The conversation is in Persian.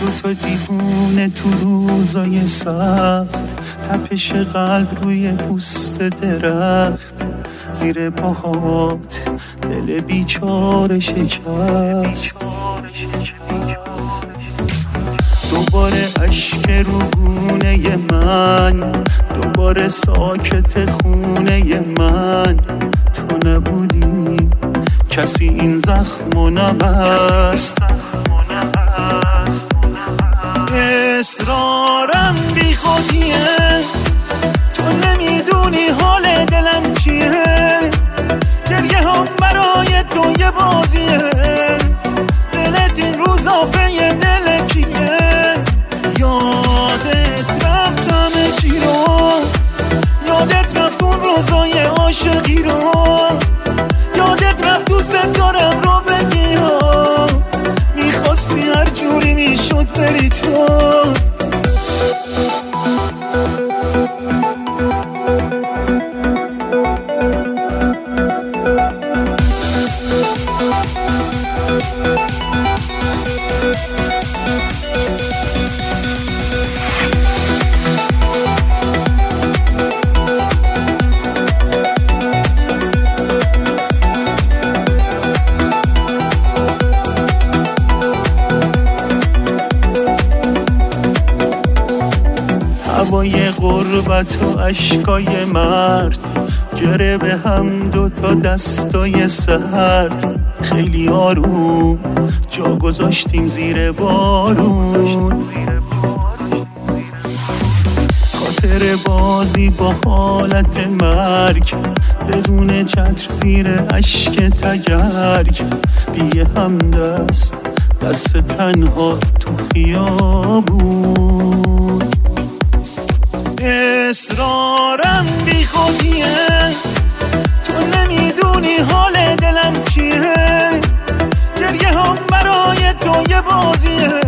دوتا دیوونه تو روزای سخت، تپش قلب روی پوست درخت، زیر پاهات دل بیچاره شکست. دوباره اشک رو گونه من، دوباره ساکت خونه من. تو نبودی کسی این زخمو نبست. اصرارم بی خودیه، تو نمیدونی حال دلم چیه. گریه هم برای تو یه بازیه، دلت این روزا به یه دل کیه. یادت رفت همه چی رو، یادت رفت اون روزای عاشقی رو، یادت رفت دوست دارم رو بگی ها. میخواستی هر جوری میشد بری تو. هوای غربت و اشکای مرد، گره به هم دوتا دستای سرد. خیلی آروم جا گذاشتیم زیر بارون، خاطر بازی با حالت مرگ، بدون چتر زیر اشک تگرگ. بیه هم دست تنها تو خیابون. اصرارم بی خودیه، تو نمیدونی حال دلم چیه. گریه هم برای تو یه بازیه،